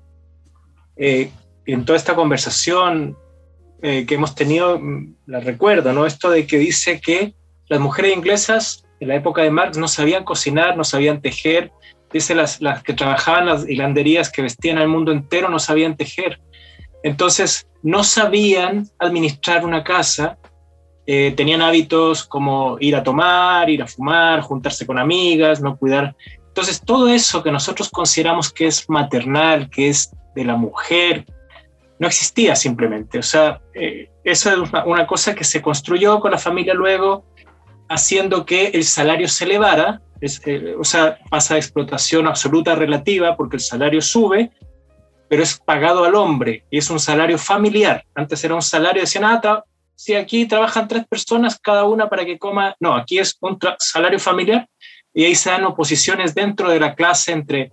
eh, en toda esta conversación eh, que hemos tenido. La recuerdo, ¿no? Esto de que dice que las mujeres inglesas en la época de Marx no sabían cocinar, no sabían tejer. Dice las, las que trabajaban en las hilanderías, que vestían al mundo entero, no sabían tejer. Entonces no sabían administrar una casa. Eh, tenían hábitos como ir a tomar, ir a fumar, juntarse con amigas, no cuidar. Entonces todo eso que nosotros consideramos que es maternal, que es de la mujer, no existía simplemente. O sea, eh, eso es una, una cosa que se construyó con la familia luego, haciendo que el salario se elevara. Es, eh, o sea, pasa de explotación absoluta a relativa, porque el salario sube, pero es pagado al hombre, y es un salario familiar. Antes era un salario, decían, ah, tra- si aquí trabajan tres personas, cada una para que coma. No, aquí es un tra- salario familiar, y ahí se dan oposiciones dentro de la clase entre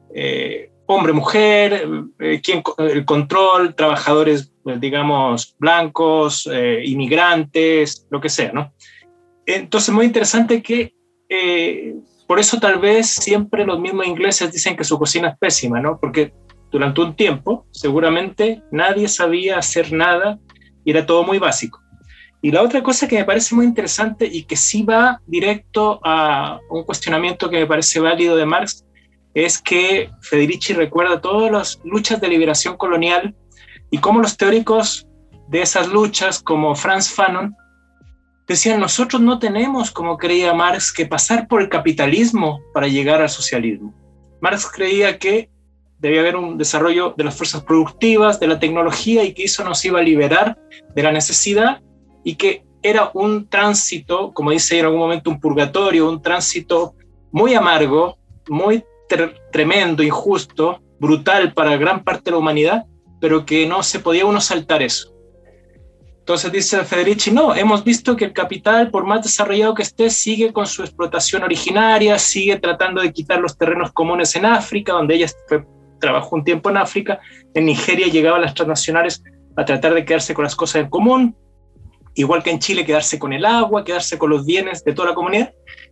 eh, hombre-mujer, eh, quien, el control, trabajadores, pues, digamos, blancos, eh, inmigrantes, lo que sea, ¿no? Entonces, muy interesante que eh, por eso tal vez siempre los mismos ingleses dicen que su cocina es pésima, ¿no? Porque durante un tiempo seguramente nadie sabía hacer nada y era todo muy básico. Y la otra cosa que me parece muy interesante y que sí va directo a un cuestionamiento que me parece válido de Marx es que Federici recuerda todas las luchas de liberación colonial y cómo los teóricos de esas luchas, como Franz Fanon, decían, nosotros no tenemos, como creía Marx, que pasar por el capitalismo para llegar al socialismo. Marx creía que debía haber un desarrollo de las fuerzas productivas, de la tecnología, y que eso nos iba a liberar de la necesidad, y que era un tránsito, como dice en algún momento, un purgatorio, un tránsito muy amargo, muy tre- tremendo, injusto, brutal para gran parte de la humanidad, pero que no se podía uno saltar eso. Entonces dice Federici, no, hemos visto que el capital, por más desarrollado que esté, sigue con su explotación originaria, sigue tratando de quitar los terrenos comunes en África, donde ella fue, trabajó un tiempo en África. En Nigeria llegaban las transnacionales a tratar de quedarse con las cosas en común, igual que en Chile, quedarse con el agua, quedarse con los bienes de toda la comunidad.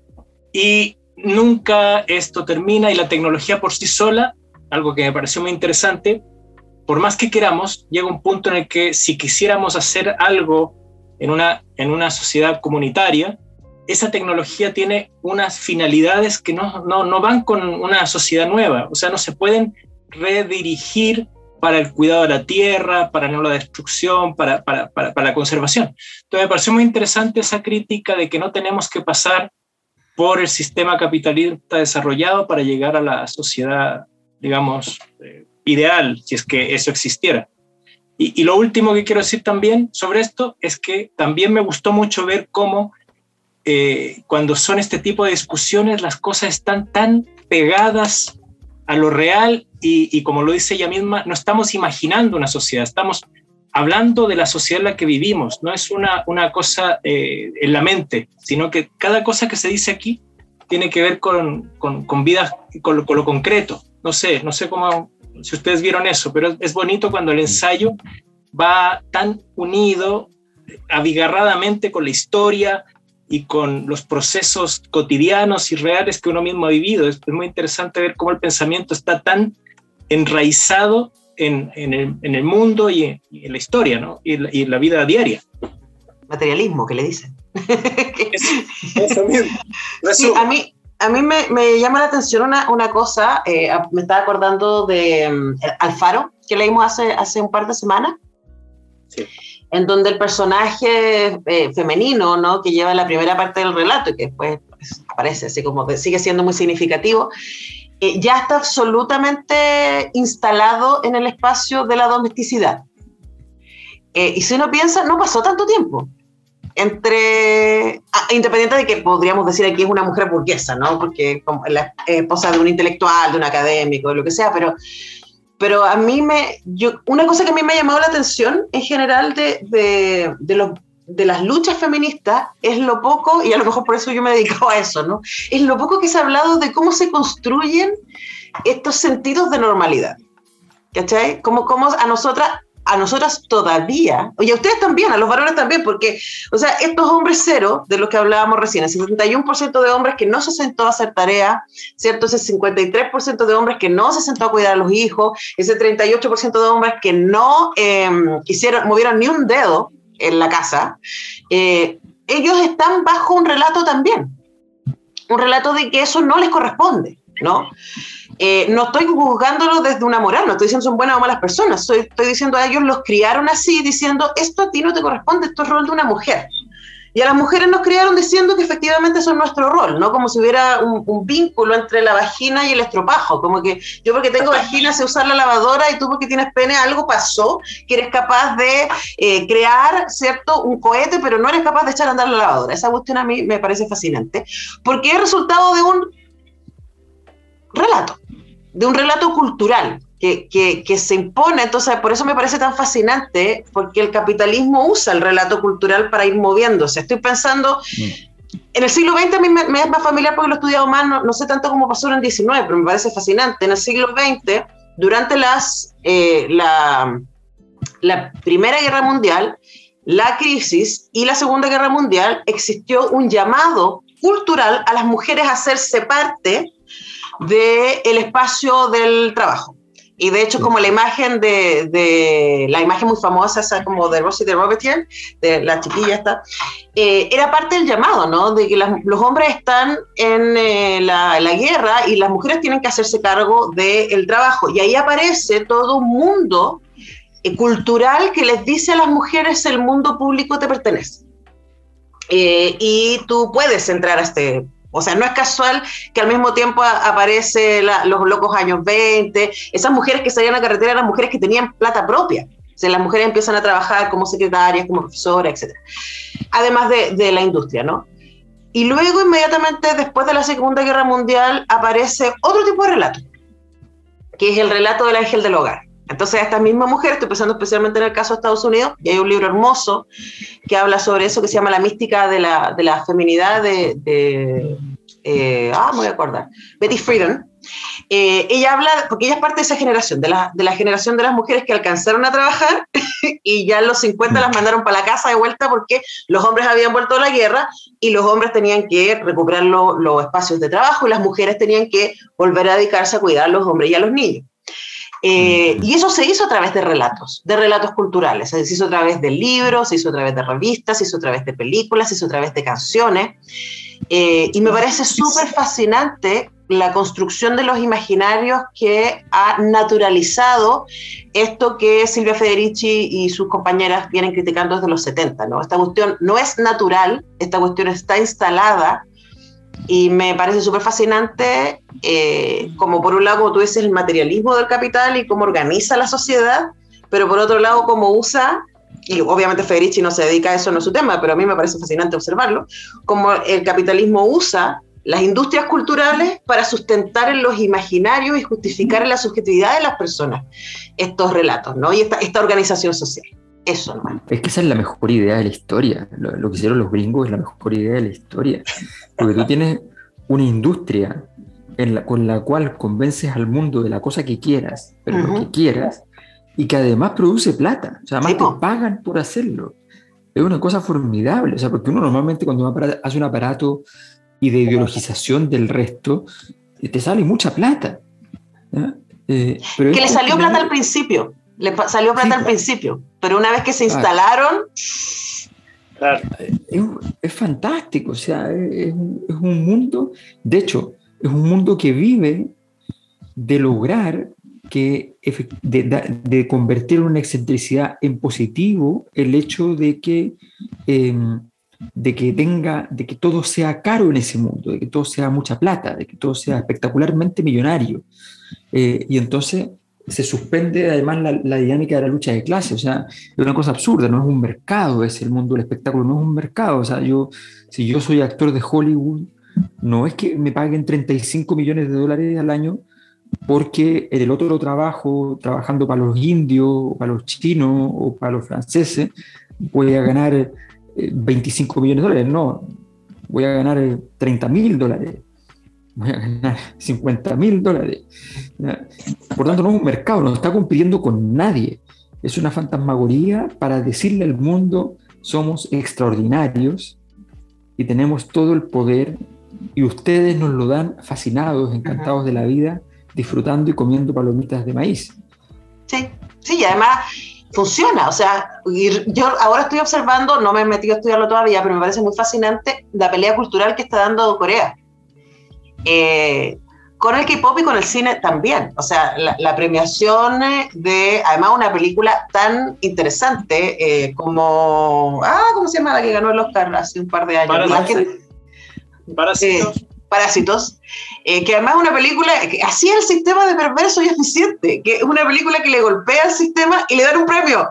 Y nunca esto termina, y la tecnología por sí sola, algo que me pareció muy interesante, por más que queramos, llega un punto en el que si quisiéramos hacer algo en una, en una sociedad comunitaria, esa tecnología tiene unas finalidades que no, no, no van con una sociedad nueva, o sea, no se pueden redirigir para el cuidado de la tierra, para no la destrucción, para, para, para, para la conservación. Entonces me pareció muy interesante esa crítica de que no tenemos que pasar por el sistema capitalista desarrollado para llegar a la sociedad, digamos, eh, ideal, si es que eso existiera. Y, y lo último que quiero decir también sobre esto es que también me gustó mucho ver cómo eh, cuando son este tipo de discusiones las cosas están tan pegadas a lo real y, y como lo dice ella misma, no estamos imaginando una sociedad, estamos hablando de la sociedad en la que vivimos, no es una, una cosa eh, en la mente, sino que cada cosa que se dice aquí tiene que ver con, con, con vida, con lo, con lo concreto. No sé, no sé cómo, si ustedes vieron eso, pero es, es bonito cuando el ensayo va tan unido, abigarradamente con la historia y con los procesos cotidianos y reales que uno mismo ha vivido. Es, es muy interesante ver cómo el pensamiento está tan enraizado en, en, el, en el mundo y en, y en la historia, ¿no? Y, la, y en la vida diaria. Materialismo, que le dicen. Eso, eso mismo. Sí, a mí, a mí me, me llama la atención una, una cosa, eh, me estaba acordando de um, Alfaro, que leímos hace, hace un par de semanas, sí. En donde el personaje eh, femenino, ¿no?, que lleva la primera parte del relato y que después pues, aparece así como que sigue siendo muy significativo, eh, ya está absolutamente instalado en el espacio de la domesticidad. Eh, y si uno piensa, no pasó tanto tiempo entre, ah, independiente de que podríamos decir aquí es una mujer burguesa, ¿no?, porque como la esposa de un intelectual, de un académico, de lo que sea, pero, pero a mí me, yo, una cosa que a mí me ha llamado la atención en general de, de, de, los, de las luchas feministas es lo poco, y a lo mejor por eso yo me he dedicado a eso, ¿no?, es lo poco que se ha hablado de cómo se construyen estos sentidos de normalidad, ¿cachai? Como, como a nosotras a nosotras todavía, oye, a ustedes también, a los varones también, porque, o sea, estos hombres cero, de los que hablábamos recién, el setenta y uno por ciento de hombres que no se sentó a hacer tarea, ¿cierto? Ese cincuenta y tres por ciento de hombres que no se sentó a cuidar a los hijos, ese treinta y ocho por ciento de hombres que no eh, hicieron, movieron ni un dedo en la casa, eh, ellos están bajo un relato también, un relato de que eso no les corresponde, ¿no? Eh, no estoy juzgándolo desde una moral, no estoy diciendo son buenas o malas personas, estoy, estoy diciendo a ellos los criaron así, diciendo esto a ti no te corresponde, esto es rol de una mujer. Y a las mujeres nos criaron diciendo que efectivamente eso es nuestro rol, ¿no? Como si hubiera un, un vínculo entre la vagina y el estropajo, como que yo porque tengo vagina sé usar la lavadora y tú porque tienes pene, algo pasó, que eres capaz de eh, crear, ¿cierto?, un cohete, pero no eres capaz de echar a andar la lavadora. Esa cuestión a mí me parece fascinante, porque es resultado de un relato, de un relato cultural que, que, que se impone. Entonces por eso me parece tan fascinante, porque el capitalismo usa el relato cultural para ir moviéndose. Estoy pensando, mm. en el siglo veinte a mí me, me es más familiar porque lo he estudiado más, no, no sé tanto cómo pasó en el diecinueve, pero me parece fascinante. En el siglo veinte, durante las, eh, la, la Primera Guerra Mundial, la crisis y la Segunda Guerra Mundial, existió un llamado cultural a las mujeres a hacerse parte del espacio del trabajo. Y de hecho, como la imagen de, de la imagen muy famosa, esa como de Rosie de Robetier, de la chiquilla esta, eh, era parte del llamado, ¿no? De que las, los hombres están en eh, la, la guerra y las mujeres tienen que hacerse cargo del trabajo. Y ahí aparece todo un mundo eh, cultural que les dice a las mujeres: el mundo público te pertenece. Eh, y tú puedes entrar a este. O sea, no es casual que al mismo tiempo aparece la, los locos años veinte, esas mujeres que salían a la carretera eran mujeres que tenían plata propia. O sea, las mujeres empiezan a trabajar como secretarias, como profesoras, etcétera. Además de, de la industria, ¿no? Y luego, inmediatamente después de la Segunda Guerra Mundial, aparece otro tipo de relato, que es el relato del ángel del hogar. Entonces, esta misma mujer, estoy pensando especialmente en el caso de Estados Unidos, y hay un libro hermoso que habla sobre eso, que se llama La mística de la, de la feminidad de, de eh, ah, me voy a acordar, Betty Friedan. Eh, ella habla, porque ella es parte de esa generación, de la, de la generación de las mujeres que alcanzaron a trabajar y ya en los cincuenta las mandaron para la casa de vuelta porque los hombres habían vuelto a la guerra y los hombres tenían que recuperar lo, los espacios de trabajo y las mujeres tenían que volver a dedicarse a cuidar a los hombres y a los niños. Eh, y eso se hizo a través de relatos, de relatos culturales. Se hizo a través de libros, se hizo a través de revistas, se hizo a través de películas, se hizo a través de canciones. Eh, y me parece súper fascinante la construcción de los imaginarios que ha naturalizado esto que Silvia Federici y sus compañeras vienen criticando desde los setenta, ¿no? Esta cuestión no es natural, esta cuestión está instalada, y me parece súper fascinante, eh, como por un lado, como tú dices, el materialismo del capital y cómo organiza la sociedad, pero por otro lado, cómo usa, y obviamente Federici no se dedica a eso, no es su tema, pero a mí me parece fascinante observarlo, cómo el capitalismo usa las industrias culturales para sustentar en los imaginarios y justificar en la subjetividad de las personas estos relatos, ¿no? Y esta, esta organización social. Eso nomás. Es que esa es la mejor idea de la historia. Lo, lo que hicieron los gringos es la mejor idea de la historia. Porque tú tienes una industria en la, con la cual convences al mundo de la cosa que quieras, pero uh-huh. lo que quieras, y que además produce plata. O sea, además sí, te pagan por hacerlo. Es una cosa formidable. O sea, porque uno normalmente cuando hace un aparato y de ideologización del resto, te sale mucha plata. Eh, pero que le salió plata al principio, le salió plata sí, al claro. principio, pero una vez que se instalaron... Claro. Es, es fantástico, o sea, es, es un mundo, de hecho, es un mundo que vive de lograr que, de, de, de convertir una excentricidad en positivo el hecho de que... Eh, de que tenga, de que todo sea caro en ese mundo, de que todo sea mucha plata, de que todo sea espectacularmente millonario. Eh, y entonces se suspende además la, la dinámica de la lucha de clase. O sea, es una cosa absurda, no es un mercado, es el mundo del espectáculo, no es un mercado. O sea, yo, si yo soy actor de Hollywood, no es que me paguen treinta y cinco millones de dólares al año porque en el otro trabajo, trabajando para los indios, o para los chinos, o para los franceses, voy a ganar veinticinco millones de dólares. No, voy a ganar treinta mil dólares, voy a ganar cincuenta mil dólares. Por tanto, no es un mercado, no está compitiendo con nadie. Es una fantasmagoría para decirle al mundo: somos extraordinarios y tenemos todo el poder, y ustedes nos lo dan fascinados, encantados uh-huh. de la vida, disfrutando y comiendo palomitas de maíz. Sí, sí, y además funciona. O sea, yo ahora estoy observando, no me he metido a estudiarlo todavía, pero me parece muy fascinante la pelea cultural que está dando Corea. Eh, con el K-pop y con el cine también. O sea, la, la premiación de, además, una película tan interesante eh, como, ah, ¿cómo se llama la que ganó el Oscar hace un par de años? Parásitos. Parásitos. Eh, Parásitos, eh, que además es una película que así es el sistema de perverso y eficiente, que es una película que le golpea al sistema y le dan un premio.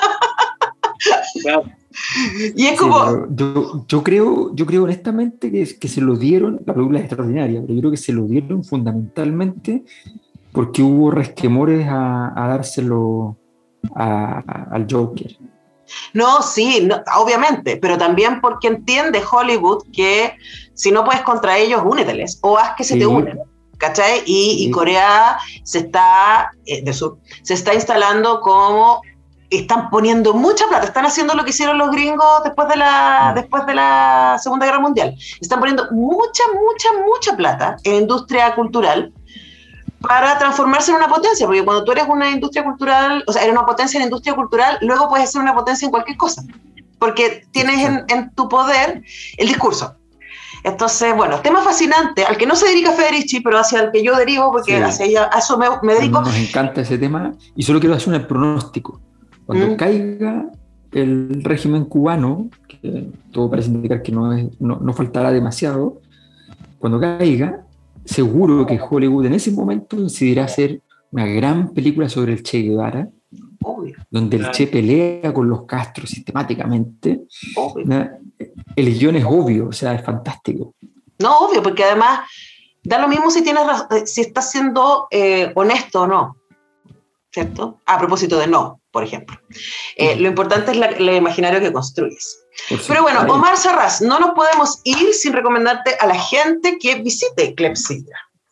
Claro. Y es como... Sí, yo, yo, creo, yo creo honestamente que, que se lo dieron, la película es extraordinaria, pero yo creo que se lo dieron fundamentalmente porque hubo resquemores a, a dárselo a, a, al Joker. No, sí, no, obviamente, pero también porque entiende Hollywood que si no puedes contra ellos, úneteles, o haz que se sí. te unen, ¿cachai? Y, sí. y Corea se está, eh, de sur, se está instalando como, están poniendo mucha plata, están haciendo lo que hicieron los gringos después de la, sí. después de la Segunda Guerra Mundial, están poniendo mucha, mucha, mucha plata en industria cultural, para transformarse en una potencia, porque cuando tú eres una industria cultural, o sea, eres una potencia en industria cultural, luego puedes ser una potencia en cualquier cosa, porque tienes en, en tu poder el discurso. Entonces, bueno, tema fascinante, al que no se dedica Federici, pero hacia el que yo derivo, porque sí. hacia ella, a eso me, me dedico. Nos encanta ese tema, y solo quiero hacer un pronóstico. Cuando mm. caiga el régimen cubano, que todo parece indicar que no, es, no, no faltará demasiado, cuando caiga, seguro que Hollywood en ese momento decidirá hacer una gran película sobre el Che Guevara, obvio, donde el Che pelea con los Castro sistemáticamente. Obvio. El guión es obvio, o sea, es fantástico. No, obvio, porque además da lo mismo si tienes si estás siendo eh, honesto o no, ¿cierto? A propósito de no, por ejemplo. Eh, lo importante es la, el imaginario que construyes. Pero bueno, Omar Sarraz, no nos podemos ir sin recomendarte a la gente que visite Clepsidra.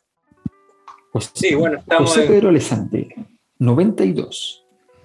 José, sí, bueno, estamos José en... Pedro Alessandri, noventa y dos,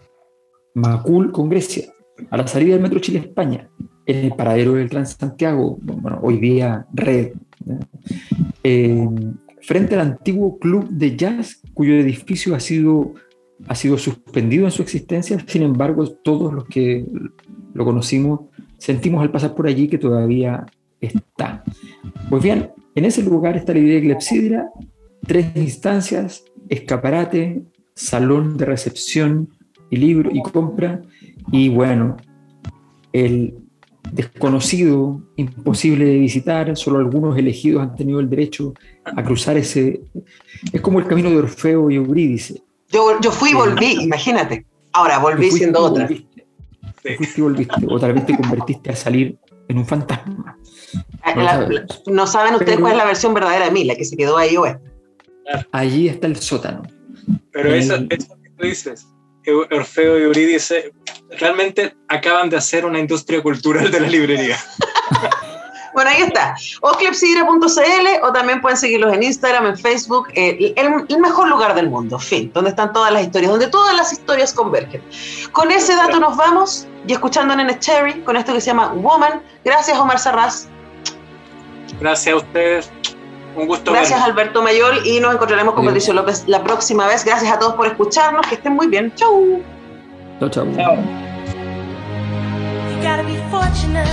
Macul con Grecia, a la salida del Metro Chile-España, en el paradero del Transantiago, bueno, hoy día Red, eh, frente al antiguo club de jazz, cuyo edificio ha sido ha sido suspendido en su existencia, sin embargo, todos los que lo conocimos sentimos al pasar por allí que todavía está. Pues bien, en ese lugar está la librería Clepsidra, tres instancias, escaparate, salón de recepción y libro y compra, y bueno, el desconocido, imposible de visitar, solo algunos elegidos han tenido el derecho a cruzar ese, es como el camino de Orfeo y Eurídice. Yo, yo fui y volví, imagínate. Ahora volví siendo otra. Volviste, fuiste y volviste, o tal vez te convertiste a salir en un fantasma. No, la, la, no saben ustedes Pero, cuál es la versión verdadera de mí, la que se quedó ahí o esta. Allí está el sótano. Pero el, eso, eso que tú dices, Orfeo y Eurídice, realmente acaban de hacer una industria cultural de la librería. Bueno, ahí está, o clepsidra punto c l, o también pueden seguirlos en Instagram, en Facebook, eh, el, el mejor lugar del mundo, fin, donde están todas las historias, donde todas las historias convergen. Con ese dato nos vamos, y escuchando Nene Cherry, con esto que se llama Woman. Gracias, Omar Sarraz. Gracias a ustedes, un gusto. Gracias, vernos. Alberto Mayol, y nos encontraremos con Patricio López la próxima vez. Gracias a todos por escucharnos, que estén muy bien. Chau. Chau, chau. Chao. You gotta be fortunate.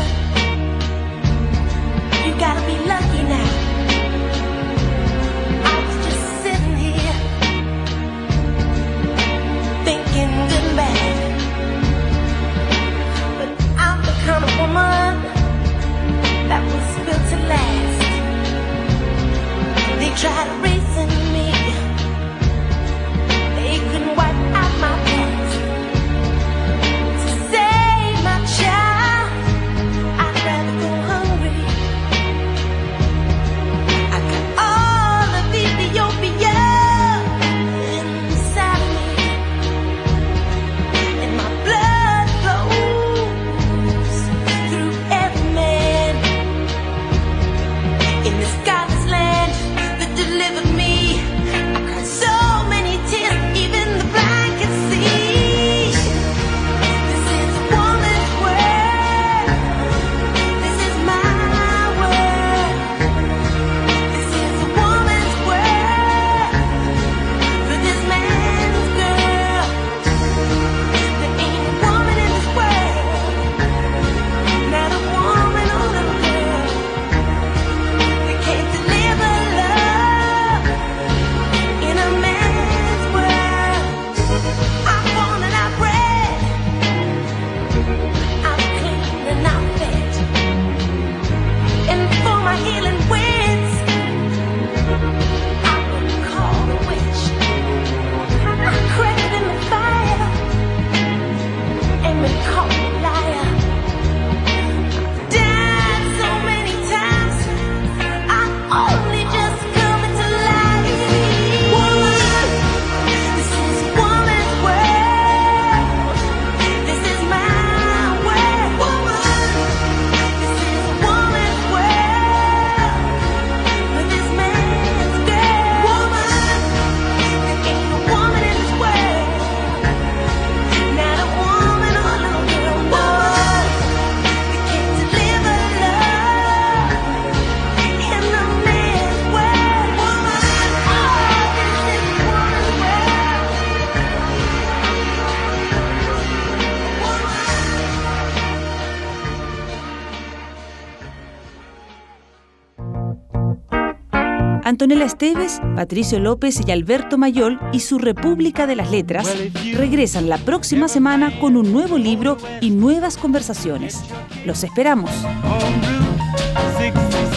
You gotta be lucky now. I was just sitting here thinking good and bad, but I'm the kind of woman that was built to last. They try to reason me, they couldn't wipe out my past. To save my child, I'd rather go hungry. I got all of Ethiopia inside of me, and my blood flows through every man in this godless land that delivered me. I cried so many tears, even the blind can see. This is a woman's world. This is my world. This is a woman's world for this man's girl. There ain't a woman in this world, not a woman or little girl, that can't deliver love in a man's world. I'm born and I'm bred, I'm clean and I'm fed, and for my healing winds, I've been called a witch. I'm cracked in the fire and been called a liar. I've died so many times, I'm only just coming to life. Woman, this is a woman's world. This is my world. Woman, this is a woman's world for this man's girl. Woman, there ain't a woman in this world, not a woman or a little girl. Woman, that can't deliver love in a man's world. Woman, oh, this is a woman's world. Antonella Esteves, Patricio López y Alberto Mayol y su República de las Letras regresan la próxima semana con un nuevo libro y nuevas conversaciones. Los esperamos. On Route sixty-six.